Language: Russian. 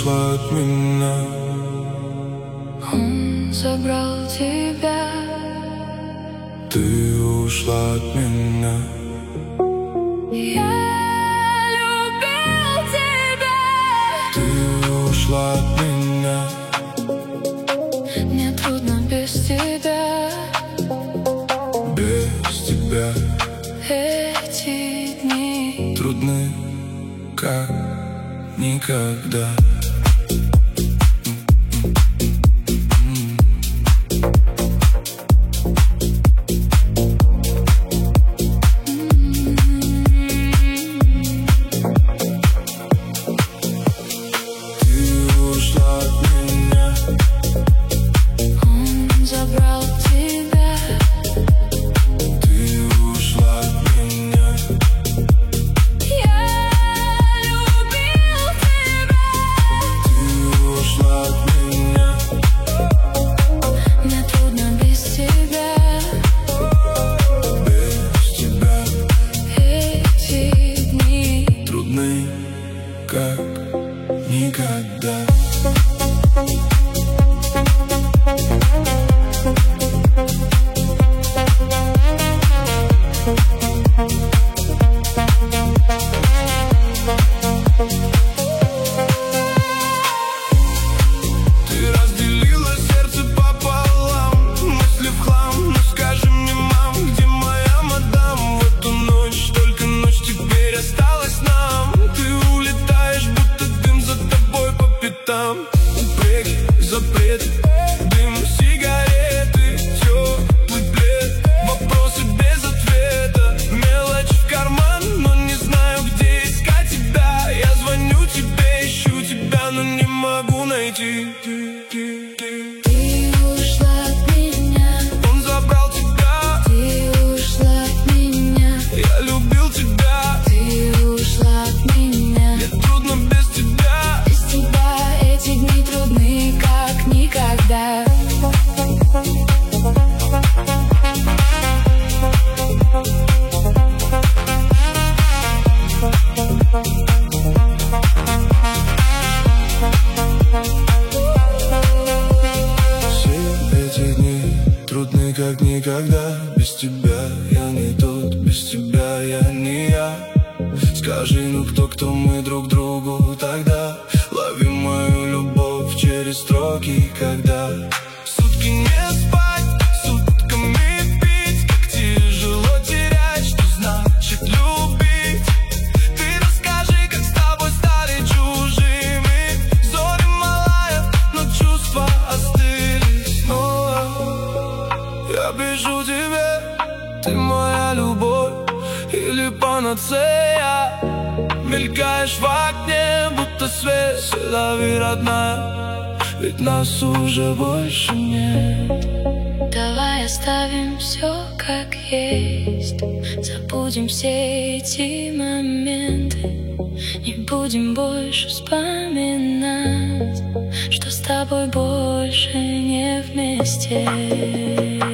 ушла от меня. Он забрал тебя. Ты ушла от меня. Я любил тебя. Ты ушла от меня. Мне трудно без тебя. Без тебя эти дни трудны, как никогда. Как никогда. Ты разделила сердце пополам, мысли в хлам. Ну скажи мне, мам, где моя мадам? В эту ночь, только ночь теперь осталась нам. Ты улетаешь, будто дым за тобой по пятам. Упреки, запреты, дым, сигареты, теплый плед, вопросы без ответа. Мелочь в карман, но не знаю, где искать тебя. Я звоню тебе, ищу тебя, но не могу найти. Ты ушла от меня. Он забрал тебя. Ты ушла от меня. Я любил тебя. Ты ушла от меня. Мне трудно без тебя. Без тебя эти дни трудны, как никогда. Все эти дни трудны, как никогда. Без тебя я не тот, без тебя я не я. Скажи, ну кто мы друг другу тогда? Лови мою любовь через строки, когда сутки не спать, сутками пить. Как тяжело терять, что значит любить. Ты расскажи, как с тобой стали чужими. Зори малая, но чувства остылись снова. Я пишу тебе, ты моя любовь или панацея. Мелькаешь в окне, будто свет. Лови, родная, ведь нас уже больше нет. Давай оставим все как есть. Забудем все эти моменты. Не будем больше вспоминать, что с тобой больше не вместе.